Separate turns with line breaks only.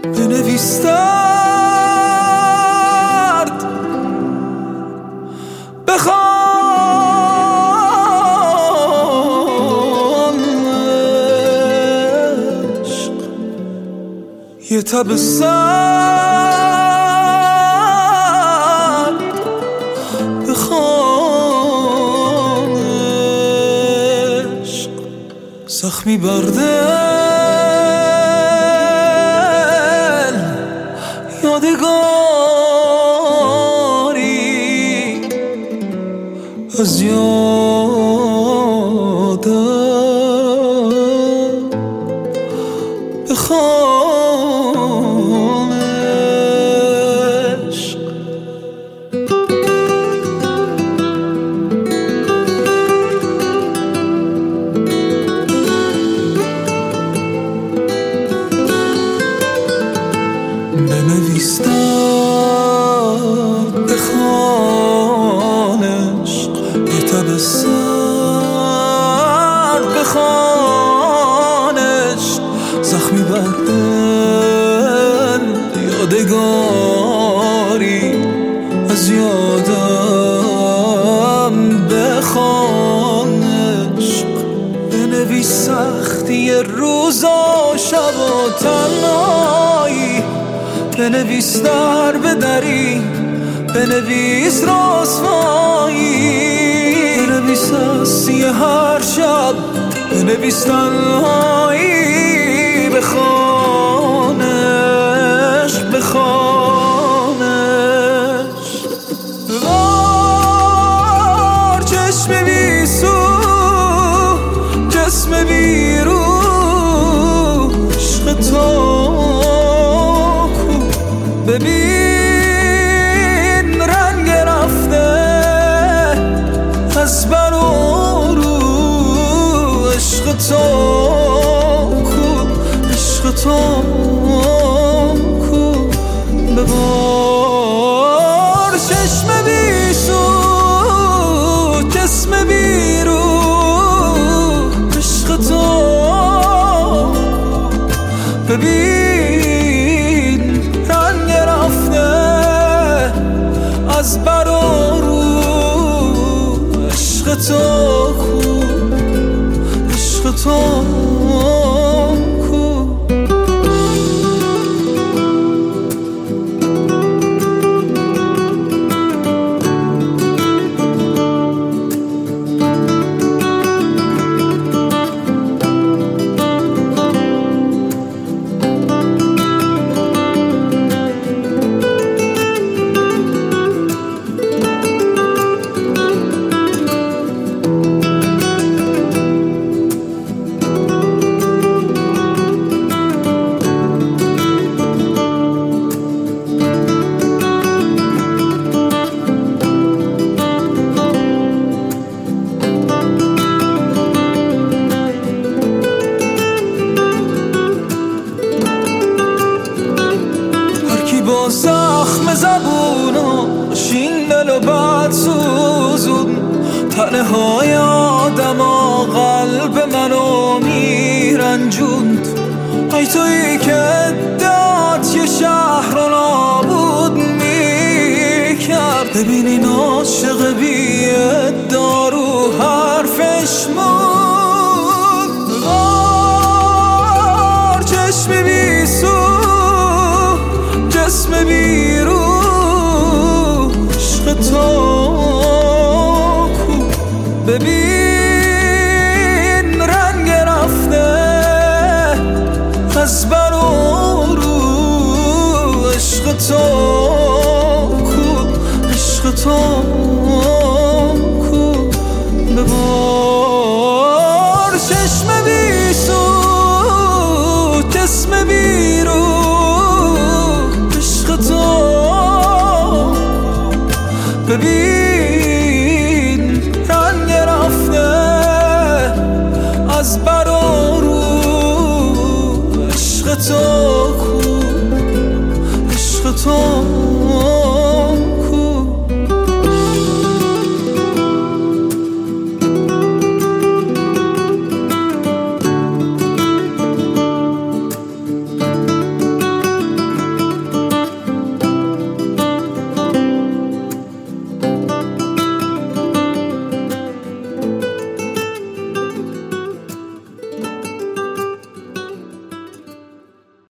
بنویس درد، بخوان عشق. یه تب سرد، بخوان عشق. زخمی برده یادگاری از یادم بخوان عشق. بنویس درد، بخوان عشق. یه تب سرد، بخوان عشق. زخمی بر دل یادگاری از یادم بخوان عشق. بنویس سختی روزا شب و تنهایی، بنویس در به دری، بنویس رسوایی، بنویس هستی هر شب، بنویس تنهایی. بخوان عشق، بخوان عشق. ببار چشم بیسو، جسم بیرو، عشق تو ببین رنگ رفته از بر و رو. عشق تو کو، عشق تو کو. ببار چشم بیسو، جسم بیرو، عشق تو ببین رنگ رفته از بر و رو. عشق تو کو، عشق تو کو. با زخم زبوناش این دل و بد سوزون، تنه های آدم ها قلب منو میرنجوند. ای تویی که ادعات یه شهر رو نابود میکرد. ببین این عاشق بی ادعا رو حرفش موند. بار چشم بیسو، جسم بیرو، عشق تو کو. ببین رنگ رفته از بر و رو. عشق تو کو، عشق تو کو. ببار چشم بیسو، جسم بیرو، ببین رنگ رفته از بر و رو. عشق تو کو، عشق تو